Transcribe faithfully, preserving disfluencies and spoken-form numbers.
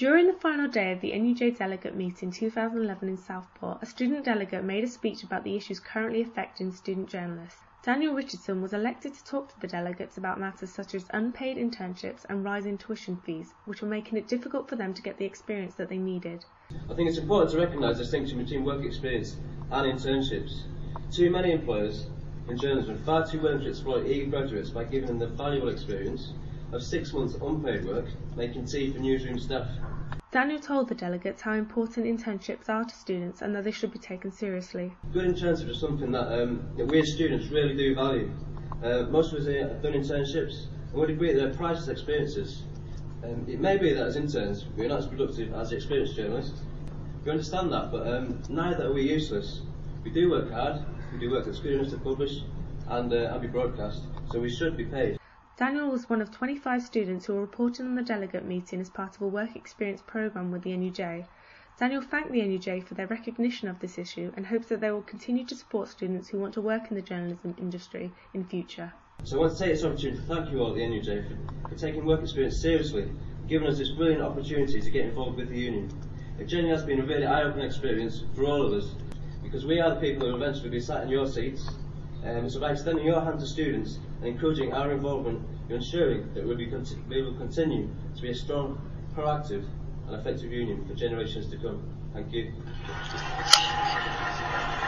During the final day of the N U J delegate meeting two thousand eleven in Southport, a student delegate made a speech about the issues currently affecting student journalists. Daniel Richardson was elected to talk to the delegates about matters such as unpaid internships and rising tuition fees, which were making it difficult for them to get the experience that they needed. I think it's important to recognise the distinction between work experience and internships. Too many employers in journalism are far too willing to exploit eager graduates by giving them the valuable experience of six months unpaid work, making tea for newsroom staff. Daniel told the delegates how important internships are to students and that they should be taken seriously. Good internships are something that, um, that we as students really do value. Uh, most of us here have done internships and would agree that they're priceless experiences. Um, it may be that as interns we're not as productive as experienced journalists. We understand that, but um, neither are we useless. We do work hard, we do work that's good enough to publish and, uh, and be broadcast, so we should be paid. Daniel was one of twenty-five students who were reporting on the delegate meeting as part of a work experience programme with the N U J. Daniel thanked the N U J for their recognition of this issue and hopes that they will continue to support students who want to work in the journalism industry in future. So I want to take this opportunity to thank you all at the N U J for, for taking work experience seriously and giving us this brilliant opportunity to get involved with the union. It genuinely has been a really eye-opening experience for all of us, because we are the people who will eventually be sat in your seats. Um, so by extending your hand to students and encouraging our involvement, you're ensuring that we'll be conti we will continue to be a strong, proactive and effective union for generations to come. Thank you.